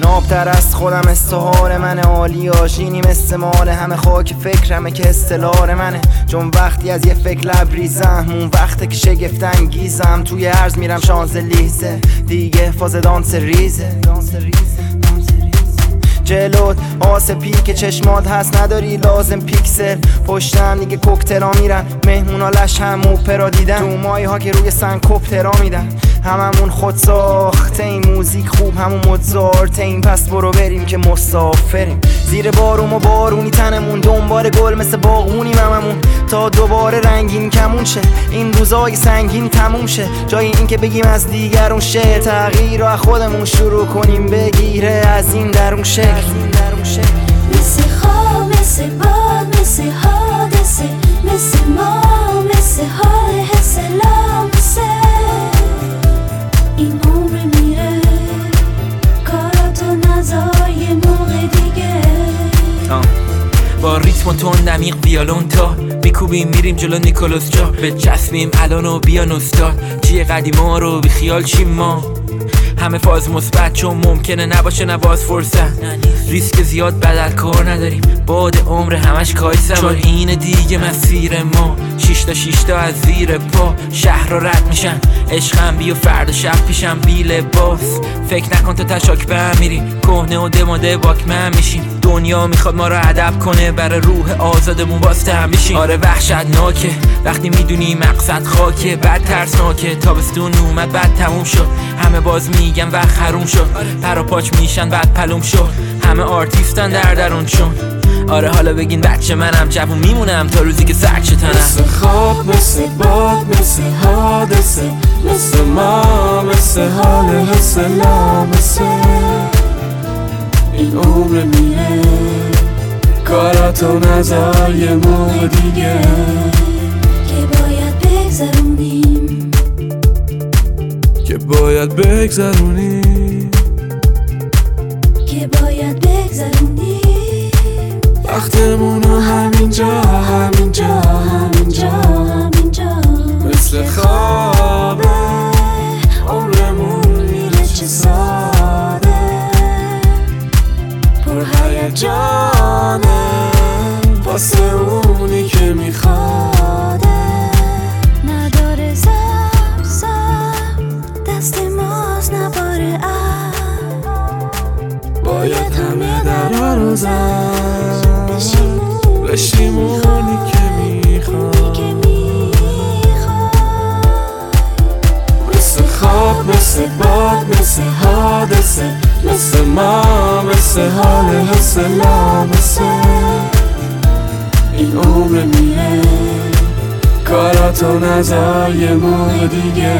نابتر از خودم استحال منه، عالی آشینی مثل مال همه، خاک فکرمه که استلال منه. چون وقتی از یه فکر لبریزم اون وقته که شگفت انگیزم، توی عرض میرم شانزلیزه دیگه، فاز دانس ریزه. جلوت آسپی که چشمات هست نداری لازم پیکسل، پشتم دیگه کوکتلا میرن، مهمونا لش هم اوپرا دیدن، تو مایی ها که روی سنکوپترا میدن. هممون خود ساخته این موزیک خوب همون مدزارته این، پس برو بریم که مسافریم زیر بارون و بارونی تنمون، دنبال گل مثل باغونیم هممون تا دوباره رنگین کمون شه، این روزای سنگین تموم شه. جای این که بگیم از دیگرون شه، تغییر رو از خودمون شروع کنیم، بگیره از این درون شکل. مثل خواب، مثل باد، مثل حادثه، مثل ما، مثل حال حس لامسه. این عمر میره، کاراتو نذار یه موقع دیگه. با ریتم و تون دمیق ویالون تا میکوبیم میریم جلو نیکولوس جا، به چسبیم الان و بیان استاد چیه قدیما رو بی خیال چیم ما. همه فاز مثبت چون ممکنه نباشه نباز فرصت، ریسک زیاد بدل کار نداریم، باد عمر همش کایسه، چون این دیگه مسیر ما. 6 تا از زیر پا شهر رو رد میشن، عشقم بی و فردا شب پیشم بی لباس. فکر نکن تو تشاک به هم میری، کهنه و دماده واکمن میشیم. دنیا میخواد ما رو ادب کنه، برای روح آزادمون واسه هم میشیم. آره وحشتناکه وقتی میدونی مقصد خاکه، بعد ترسناکه تابستون اومد بعد تموم شد، همه باز میگن وقت حروم شد، پر و پاچ میشن بعد پلوم شد، همه آرتیستن در درونشون. آره حالا بگین بچه منم جوون میمونم تا روزی که سرک شه تنم. مثل خواب، مثل باد، مثل حادثه، مثل ما، مثل حال حس لامسه. این عمر میره، کاراتو نذار یه موقع دیگه، که باید بگذرونیم، که باید بگذرونیم، که باید بگذرونیم وقتمونو همینجا، همینجا، همینجا، همینجا. مثل خوابه عمرمون میره چه ساده، پر هیجانه واسه اونی که میخواده. نداره زم دست ماست نباره باید همه درها رو زد بشیم اونی که میخواد. مثل خواب، مثل باد، مثل حادثه، مثل ما، مثل حال حس لامسه. این عمر میره، کاراتو نذار یه موقع دیگه.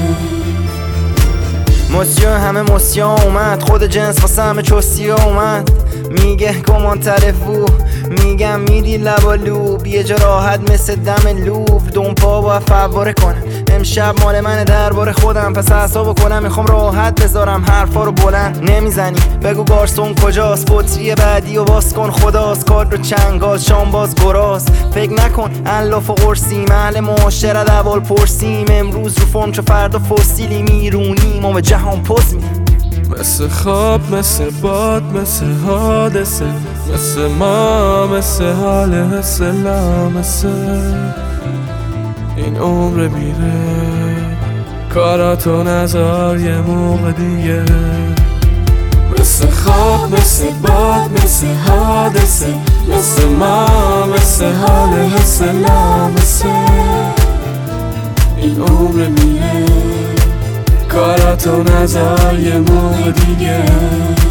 مسیو همه مسیا اومد، خود جنس واسه همه چستیا اومد، میگه گمان تلفو، میگم میدی لبالوب، یه جا راحت مثل دم لوب، دونپا با فواره کنم. امشب مال منه درباره خودم، پس حساب کنم میخوام راحت بذارم حرفا رو بلند. نمیزنی بگو گارسون کجاست، بطری بعدی و باز کن خداست، کار رو چنگاز شام باز گراز. فکر نکن الاف و قرصیم، اهل معاشرت اول پرسیم، امروز رو فرم چو فردا فسیلی میرونیم و به جهان پوز میدیم. مثل خواب، مثل باد، مثل حادثه، مثل ما، مثل حال حس لامسه. این عمر میره، کاراتو نذار یه موقع دیگه. مثل خواب، مثل باد، مثل حادثه، مثل ما، مثل حال حس لامسه. این عمر میره، کاراتو نذار یه موقع دیگه.